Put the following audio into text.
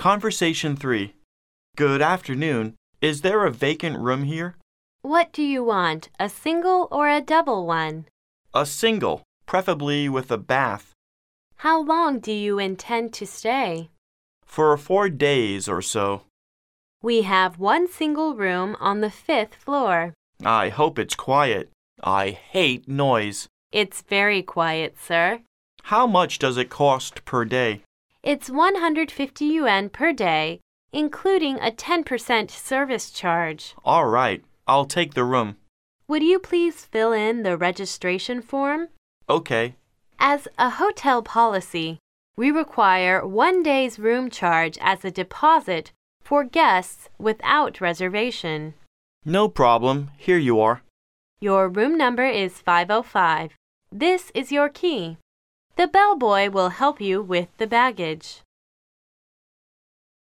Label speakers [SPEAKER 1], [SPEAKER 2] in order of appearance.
[SPEAKER 1] Conversation 3. Good afternoon. Is there a vacant room here?
[SPEAKER 2] What do you want, a single or a double one?
[SPEAKER 1] A single, preferably with a bath.
[SPEAKER 2] How long do you intend to stay?
[SPEAKER 1] For 4 days or so.
[SPEAKER 2] We have one single room on the 5th floor.
[SPEAKER 1] I hope it's quiet. I hate noise.
[SPEAKER 2] It's very quiet, sir.
[SPEAKER 1] How much does it cost per day?
[SPEAKER 2] It's 150 yuan per day, including a 10% service charge.
[SPEAKER 1] All right, I'll take the room.
[SPEAKER 2] Would you please fill in the registration form?
[SPEAKER 1] Okay.
[SPEAKER 2] As a hotel policy, we require 1 day's room charge as a deposit for guests without reservation.
[SPEAKER 1] No problem. Here you are.
[SPEAKER 2] Your room number is 505. This is your key. The bellboy will help you with the baggage.